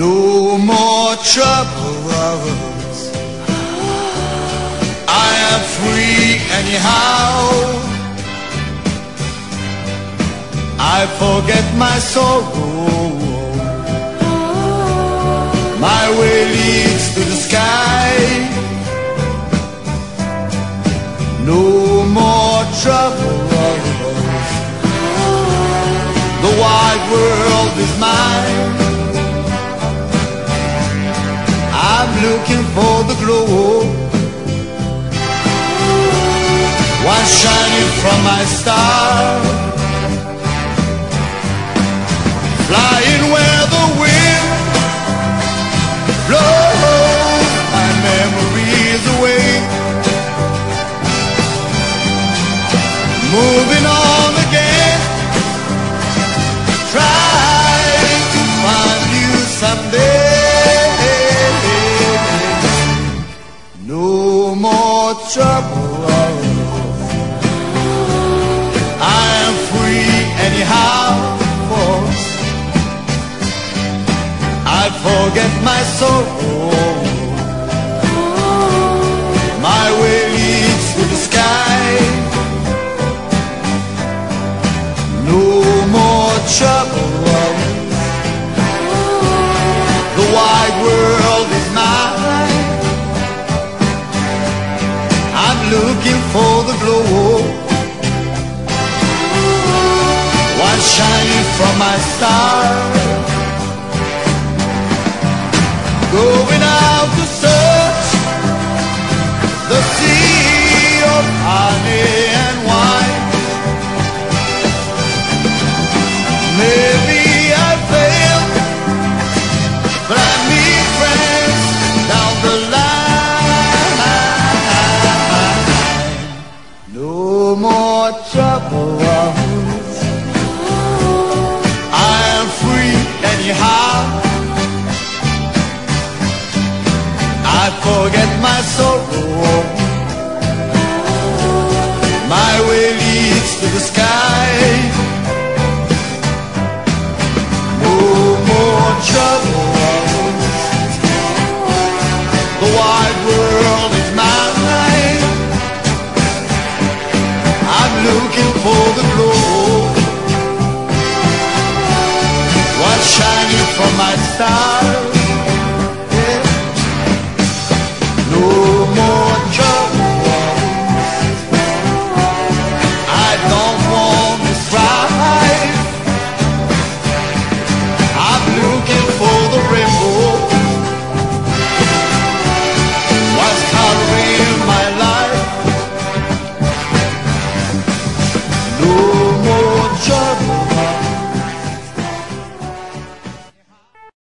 No more troubles. I am free anyhow. I forget my sorrow. My way leads to the sky. No more troubles. The wide world is mine. I'm looking for the glow, one shining from my star, flying where the wind blows my memories away, moving on again, trying to find you someday. No more trouble. I am free anyhow, folks. I forget my sorrow. My way leads to the sky. No more trouble. The wide world is mine. I'm looking for the glow, one shining from my star, going out